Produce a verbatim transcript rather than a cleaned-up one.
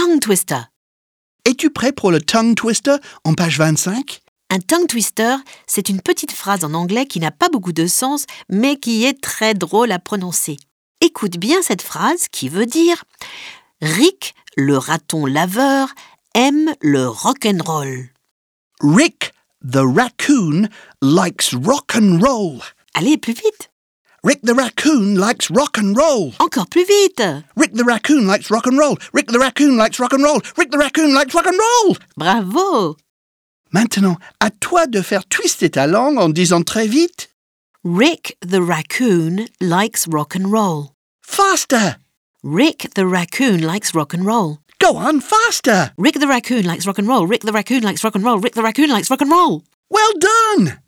tongue twister. Es-tu prêt pour le tongue twister en page vingt-cinq? Un tongue twister, c'est une petite phrase en anglais qui n'a pas beaucoup de sens, mais qui est très drôle à prononcer. Écoute bien cette phrase qui veut dire « Rick, le raton laveur, aime le rock'n'roll. » Rick, the raccoon, likes rock and roll. Allez, plus vite. Rick the raccoon likes rock and roll. Encore plus vite. Rick the raccoon likes rock and roll. Rick the raccoon likes rock and roll. Rick the raccoon likes rock and roll. Bravo. Maintenant, à toi de faire twister ta langue en disant très vite. Rick the raccoon likes rock and roll. Faster. Rick the raccoon likes rock and roll. Go on, faster. Rick the raccoon likes rock and roll. Rick the raccoon likes rock and roll. Rick the raccoon likes rock and roll. Well done.